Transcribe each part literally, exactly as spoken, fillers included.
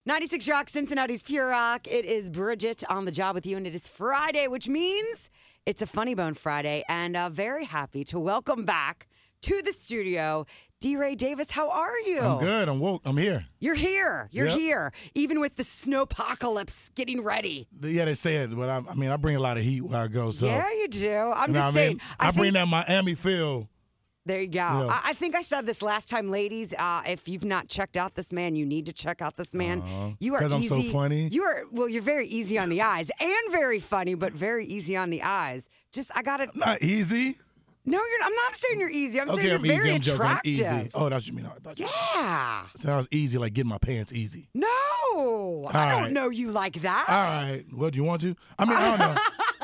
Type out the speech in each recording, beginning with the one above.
ninety-six Rock, Cincinnati's Pure Rock. It is Bridget on the job with you, and it is Friday, which means it's a Funny Bone Friday, and uh, very happy to welcome back to the studio D-Ray Davis. How are you? I'm good. I'm woke. I'm here. You're here. You're Yep. here. Even with the snowpocalypse getting ready. Yeah, they say it, but I, I mean, I bring a lot of heat where I go. So Yeah, you do. I'm you know just what I saying. mean? I, I bring think, that Miami feel. There you go. Yeah. I, I think I said this last time, ladies. Uh, if you've not checked out this man, you need to check out this man. Uh, you are 'cause I'm easy. so funny. You are well. You're very easy on the eyes and very funny, but very easy on the eyes. Just I gotta. Not easy. No, you're. I'm not saying you're easy. I'm Okay, saying I'm you're easy. very I'm joking. I'm attractive. easy. Oh, that's what you mean. I thought you Yeah. sounds easy, like getting my pants easy. No, I don't right. know you like that. All right. What do you want to? I mean, I don't know.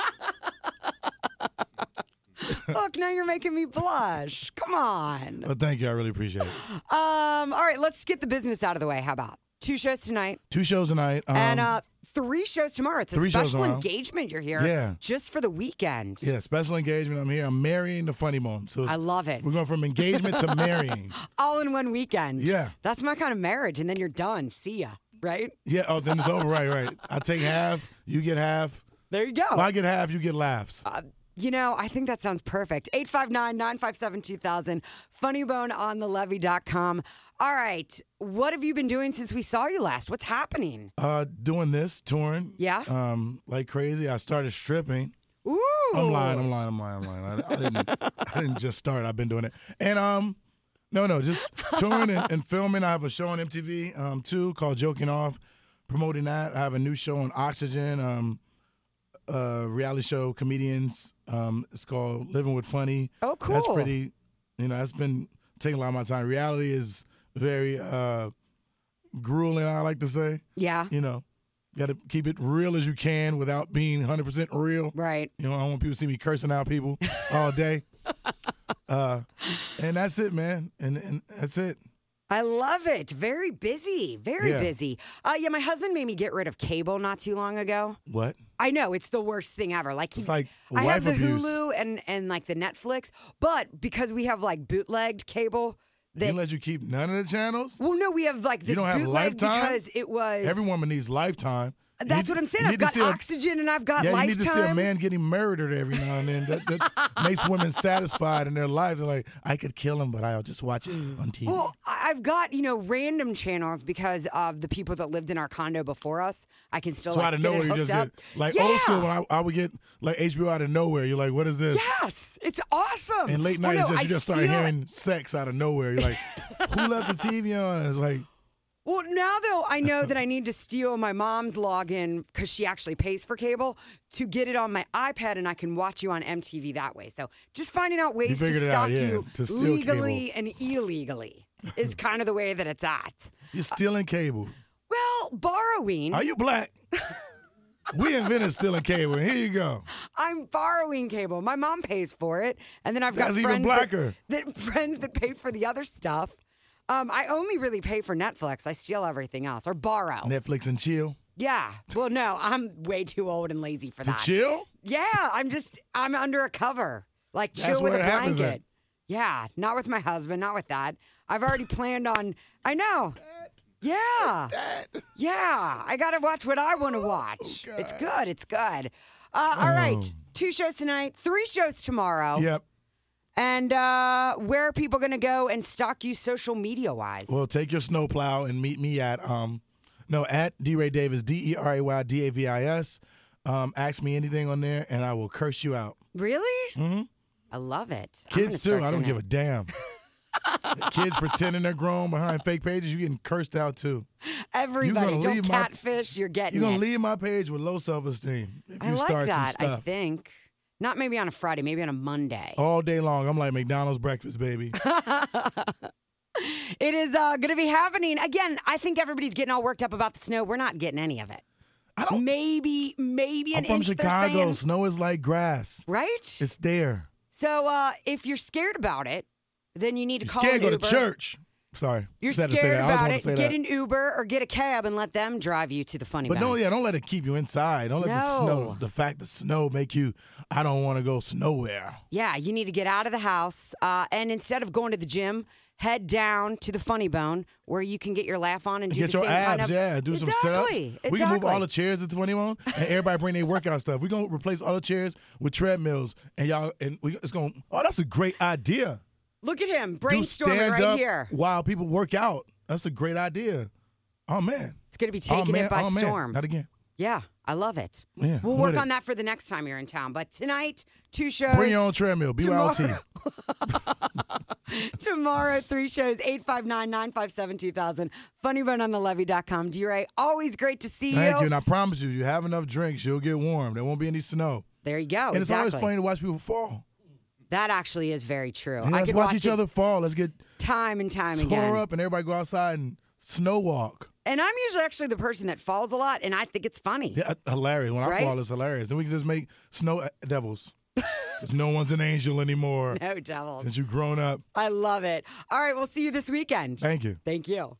Look, now you're making me blush. Come on. But thank you. I really appreciate it. Um. All right, let's get the business out of the way. How about two shows tonight Two shows tonight. Um, and uh three shows tomorrow? It's a three shows special tomorrow. engagement. You're here, Yeah. just for the weekend. yeah, special engagement. I'm here. I'm marrying the Funny Bone. So I love it. we're going from engagement to marrying. All in one weekend. Yeah. That's my kind of marriage, and then you're done. See ya. Right? Yeah. Oh, then it's over. Right, right. I take half. You get half. There you go. Well, I get half. You get laughs. Uh, You know, I think that sounds perfect. eight five nine, nine five seven, two thousand, funnybone on the levy dot com. All right. What have you been doing since we saw you last? What's happening? Uh, doing this, touring. Yeah? Um, like crazy. I started stripping. Ooh. I'm lying. I'm lying. I'm lying. I'm lying. I, I didn't. I didn't just start. I've been doing it. And um, no, no, just touring and, and filming. I have a show on M T V um too called Joking Off, promoting that. I have a new show on Oxygen. Um, uh, reality show comedians. Um, it's called Living with Funny. Oh, cool. That's pretty. You know, that's been taking a lot of my time. Reality is very uh grueling. I like to say. Yeah. You know, got to keep it real as you can without being one hundred percent real. Right. You know, I don't want people to see me cursing out people all day. uh, and that's it, man. And and that's it. I love it. Very busy. Very Yeah. busy. Uh, yeah, my husband made me get rid of cable not too long ago. What? I know it's the worst thing ever. Like he, It's like I have wife the abuse. Hulu and and like the Netflix, but because we have like bootlegged cable, They that didn't let you keep none of the channels? well, no, we have like this don't have bootleg Lifetime? because it was. Every woman needs Lifetime. You That's need- what I'm saying. you I've need to got see a- Oxygen and I've got Yeah, Lifetime. you need to see a man getting murdered every now and then. That, that makes women satisfied in their life. They're like, I could kill him, but I'll just watch it on T V. Well, I- I've got, you know, random channels because of the people that lived in our condo before us. I can still so like, out of get it nowhere, you hooked just up. get, like yeah. old school, when I, I would get like H B O out of nowhere. You're like, what is this? Yes, it's awesome. And late Well, night, no, it's just, I you just start steal- hearing sex out of nowhere. You're like, who left the T V on? And it's like, Well, now though, I know that I need to steal my mom's login because she actually pays for cable to get it on my iPad, and I can watch you on M T V that way. So just finding out ways to figured it stalk out, yeah, you to steal legally and illegally is kind of the way that it's at. you're stealing cable. Well, borrowing. Are you black? We invented stealing cable. And here you go. I'm borrowing cable. My mom pays for it, and then I've got That's even friends blacker. That, that friends that pay for the other stuff. Um, I only really pay for Netflix. I steal everything else or borrow. Netflix and chill. Yeah. Well, no, I'm way too old and lazy for To that. chill? Yeah, I'm just I'm under a cover, like That's chill with where a it happens blanket. at. Yeah, not with my husband, not with that. I've already planned on. I know. Yeah. Yeah, I gotta watch what I want to watch. Oh, It's good. It's good. Uh, all right, Oh. two shows tonight, three shows tomorrow. Yep. And uh, where are people gonna go and stalk you social media wise? Well, take your snowplow and meet me at um, no at D-Ray Davis, D E R A Y D A V I S. Um, ask me anything on there, and I will curse you out. Really? Mm-hmm. I love it. I'm gonna Kids too. start I don't doing give it. a damn. Kids pretending they're grown behind fake pages. You getting cursed out too. Everybody, gonna don't leave my- catfish. You're getting You're gonna it. leave my page with low self-esteem if I you like start that. some I stuff think not maybe on a Friday, maybe on a Monday. all day long. I'm like McDonald's breakfast, baby. It is uh, going to be happening again. I think everybody's getting all worked up about the snow. We're not getting any of it. I don't. Maybe, maybe an I'm from inch. they're Chicago. saying. Snow is like grass. Right? It's there. So uh, if you're scared about it, then you need to You're call scared an to go Uber. to church. Sorry. You're Just had to say scared that. I always about wanted it. to say Get that. an Uber or get a cab and let them drive you to the funny But bone. no, yeah, don't let it keep you inside. Don't let the No. snow, the fact the snow make you, I don't want to go nowhere. Yeah, you need to get out of the house. Uh, and instead of going to the gym, head down to the Funny Bone where you can get your laugh on and do Get the your same abs, kind of yeah. Do some exactly, sit-ups. Exactly. We can move all the chairs at the Funny Bone, and everybody bring their workout stuff. We're gonna replace all the chairs with treadmills, and y'all, and we, it's gonna. Oh, that's a great idea. Look at him Do brainstorming stand right up here. while people work out. That's a great idea. Oh man, It's going to be oh, taking man. it by oh, man. storm. Not again. Yeah, I love it. Yeah, we'll I'm work with on it. that for the next time you're in town. But tonight, two shows. Bring your own treadmill. B Y O T. Tomorrow, three shows, eight five nine, nine five seven, two thousand. Funnybone on the levee dot com. D-Ray, always great to see Thank you. you. And I promise you, you have enough drinks, you'll get warm. There won't be any snow. There you go. And it's exactly. always funny to watch people fall. That actually is very true. Yeah, I let's could watch, watch each it other fall. Let's get time and time tore again. up and everybody go outside and snow walk. And I'm usually actually the person that falls a lot, and I think it's funny. Yeah, hilarious. When Right? I fall, it's hilarious. And we can just make snow devils. Because no one's an angel anymore. No devils. Since you've grown up. I love it. All right, we'll see you this weekend. Thank you. Thank you.